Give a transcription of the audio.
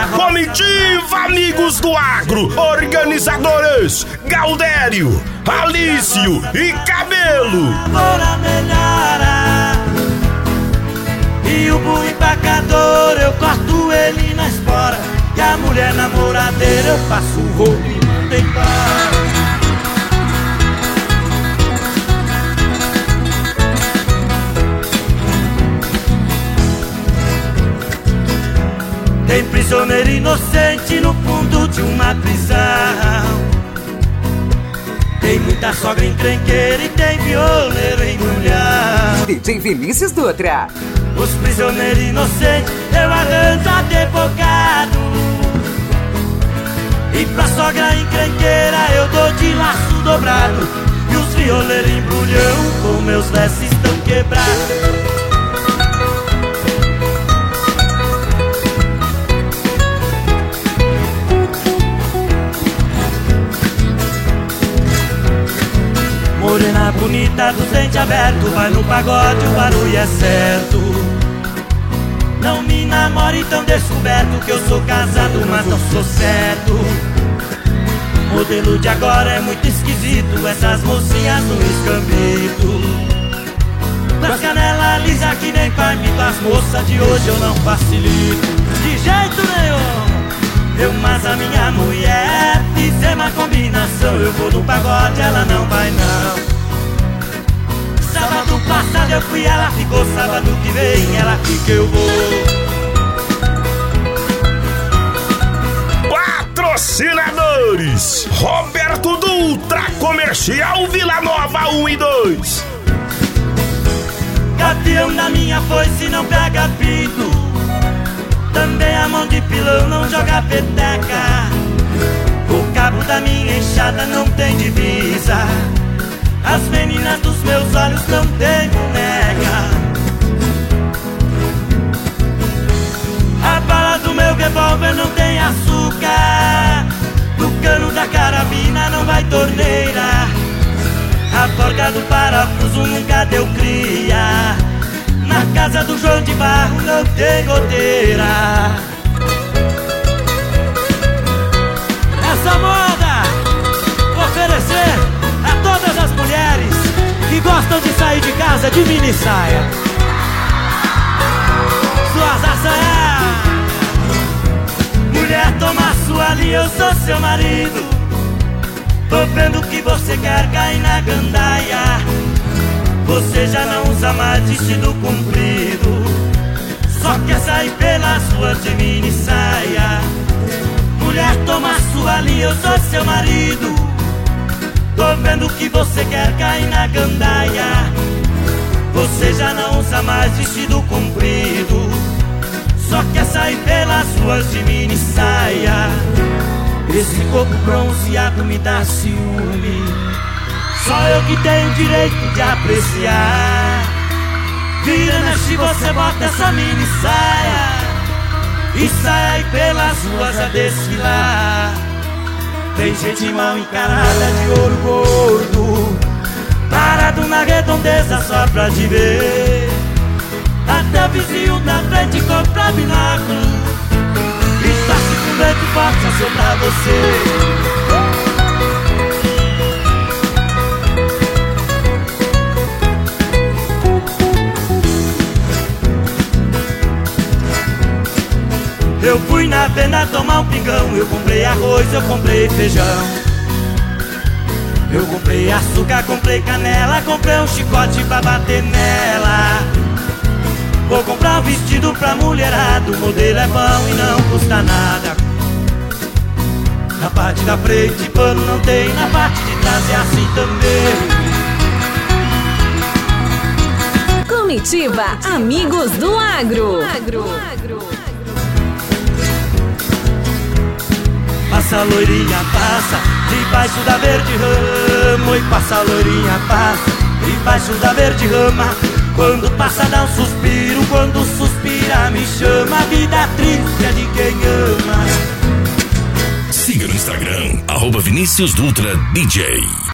Comitiva Amigos do Agro, organizadores Galdério, Alício e Cabelo. E o boi empacador eu corto ele na espora, e a mulher namoradeira eu passo o rolo e mando embora. Tem prisioneiro inocente no fundo de uma prisão. Tem muita sogra encrenqueira e tem violeiro em mulher. DJ Vinícius Dutra. Os prisioneiros inocentes eu arranjo advogado, e pra sogra encrenqueira eu dou de laço dobrado. E os violeiros embrulham com meus versos estão quebrados. Morena bonita dos dentes abertos, vai no pagode, o barulho é certo. Não me namore tão descoberto, que eu sou casado, mas não sou certo. Modelo de agora é muito esquisito, essas mocinhas no escambito. Das canelas lisa que nem palmito, as moças de hoje eu não facilito. De jeito nenhum! Mas a minha mulher fizer uma combinação, eu vou no pagode, ela não vai não. Sábado passado eu fui, ela ficou, sábado que vem ela fica, eu vou. Patrocinadores: Roberto Dutra, Comercial Vila Nova 1 e 2. Gavião da minha foice não pega pito, também a mão de pilão não joga peteca. O cabo da minha enxada não tem divisa, as meninas dos meus olhos não tem boneca. A bala do meu revólver não tem açúcar, do cano da carabina não vai torneira. A porca do parafuso nunca deu cria, na casa do João de Barro não tem goteira. Essa moda oferecer a todas as mulheres que gostam de sair de casa de mini saia, suas assanhadas. Mulher, toma sua linha, eu sou seu marido. Tô vendo que você quer cair na gandaia. Você já não usa mais vestido comprido, só quer sair pelas ruas de mini saia. Mulher, toma sua linha, eu sou seu marido. Tô vendo que você quer cair na gandaia. Você já não usa mais vestido comprido, só quer sair pelas ruas de mini saia. Esse corpo bronzeado me dá ciúme, só eu que tenho direito de apreciar. Vira, mexe, você bota essa mini saia e sai aí pelas ruas a desfilar. Tem gente mal encarada de ouro gordo, parado na redondeza só pra te ver. Até o vizinho da frente compra bináculo e tá se com vento forte só pra você. Eu fui na venda tomar um pingão, eu comprei arroz, eu comprei feijão, eu comprei açúcar, comprei canela, comprei um chicote pra bater nela. Vou comprar um vestido pra mulherada, o modelo é bom e não custa nada. Na parte da frente pano não tem, na parte de trás é assim também. Comitiva Amigos do Agro. Passa a loirinha, passa debaixo da verde rama. E passa a loirinha, passa debaixo da verde rama. Quando passa dá um suspiro, quando suspira me chama. A vida triste é de quem ama. Siga no Instagram, @Vinícius Dutra DJ.